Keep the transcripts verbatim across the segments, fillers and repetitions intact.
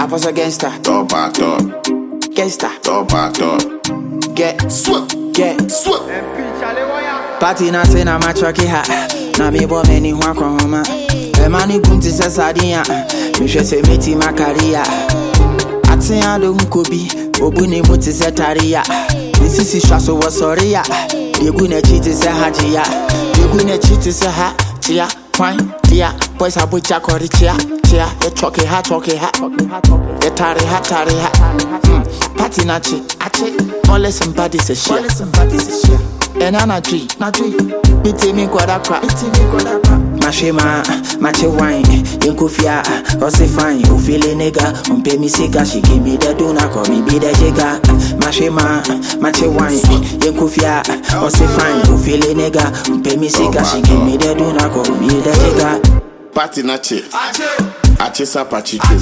I was a gangster. Top a top. Gangster. Top a top. Get. Swap. Get. Swap. Party na say na machoki ha. Na me bo many ho akoma. E mani kunti se sadia. Me hwe se meti makaria. Atin adom kobi. Obuni muti se taria. Sisi shaso was sorry ya. You gonna cheat is a hajia. You gonna cheat is a ha. Chia. Fine. Tia. Boys have with Jack or the chia. Chia. The choke hat. Choke hat. The tari hat. Tari hat. Party nachi. Achi. All somebody say shit. All somebody say shit. And Anna G, na G, biti mi kwada kwa, biti mi kwada kwa. Mashema, mache wine, yenkufia, ose fine, ufile nega, umpe mi sika, she give me the dona, call me be the jigga. Mashema, mache wine, yenkufia, ose fine, ufile nega, umpe mi sika, she give me the dona, call me the jigga. Party nachi, achi sapachi trim,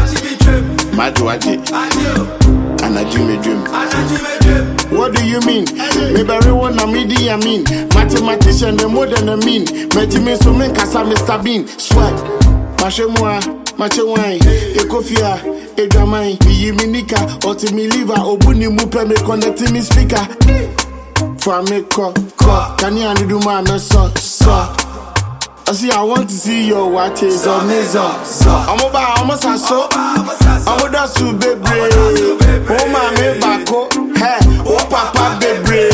madu aji, anajime dream. What do you mean? Me bury one a midi I mean. Mathematician the more than a mean. Meti me so me kasa Mister Bean. Swag. Mache moi, mache wine. Ekofia, edamai. Mi minika, oti mi liver. Obuni mupe me connecti mi speaker. For me ko, ko. Kani anu do ma me so, so. I see I want to see your watch is on me so. I'm about almost a so. I'm with us to be brave. Oh my me bako. Hey, oh papa baby.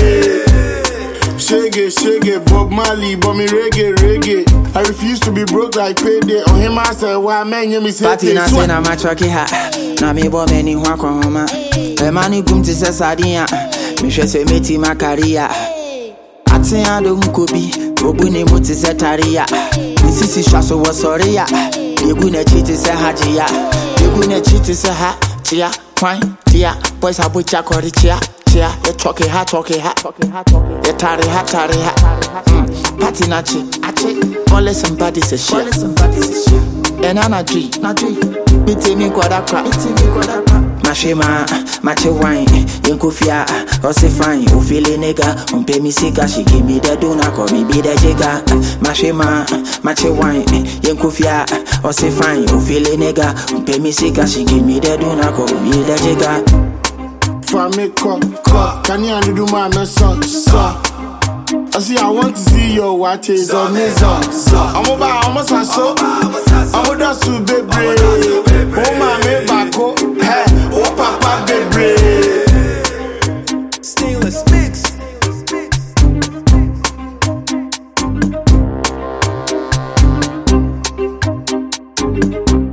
Shaggy, shaggy, Bob Marley, but me reggae, reggae. I refuse to be broke like payday. On him I say, why man you me say Party na say na machoki ha. Na me bo many ho akoma. E mani kunti se sadia. Me hwe se meti makaria. Atin adom kobi. Obuni muti se taria. Sisi shaso was sorry ya. You gonna cheat se hajia. You gonna cheat se ha. Chia. Fine, tia, boys have with Jack or the chia, chia, the choke hat, choke hat, the tari hat, tari hat, party nachi, achi, all somebody say shit, all somebody say shit, and Anna G, na G, biti mi kwada kwa, biti mi kwada kwa, mashema, mache wine, yenkufia, ose fine, ufile nega, umpe mi sika, she give me the dona, call me be the jigga, mashema, mache wine, yenkufia, ose fine, ufile nega, umpe mi sika, she give me the dona, call me the jigga. For me ko, ko, kani anu do ma me so, so. I see I want to see your watch is on me so, so. I'm about almost a so. I'm with us to be brave. Oh my me bako. Hey, oh papa baby. Stainless mix. Thank you.